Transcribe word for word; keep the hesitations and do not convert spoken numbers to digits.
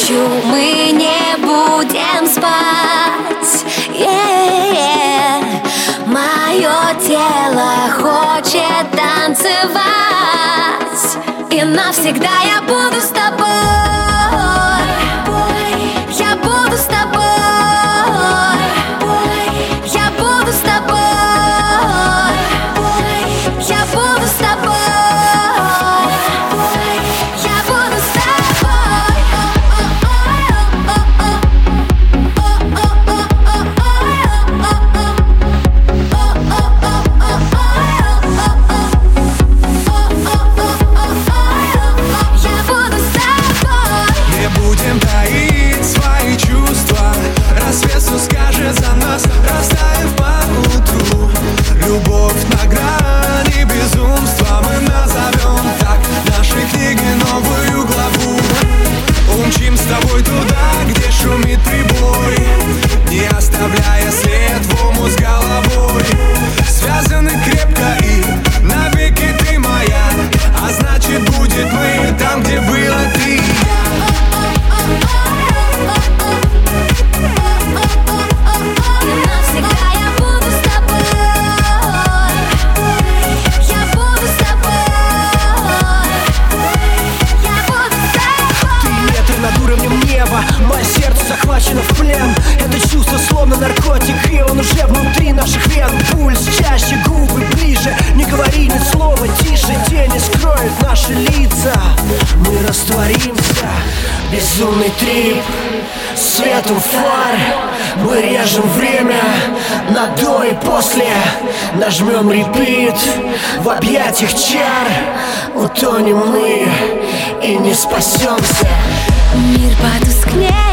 ночью мы не будем спать. Yeah. Мое тело хочет танцевать, и навсегда я буду с тобой. Я буду с тобой. Я буду с тобой. Я буду с тобой. Я буду с тобой. Я буду с тобой. Не будем таить свои чувства. Рассвет все скажет за нас, растаяв по утру. Любовь на грани безумства, мы назовем так нашей книги новую главу. Умчим с тобой туда, где шумит прибой, не оставляя след в омут с головой. Связаны крепко и навеки ты моя, а значит будет мы там, где было ты и я. Мое сердце захвачено в плен. Это чувство словно наркотик, и он уже внутри наших вен. Пульс чаще, губы ближе. Не говори ни слова, тише. Тени скроют наши лица. Мы растворимся. Безумный трип, светом фар. Мы режем время на до и после. Нажмем репит в объятиях чар. Утонем мы и не спасемся. Мир потускнеет.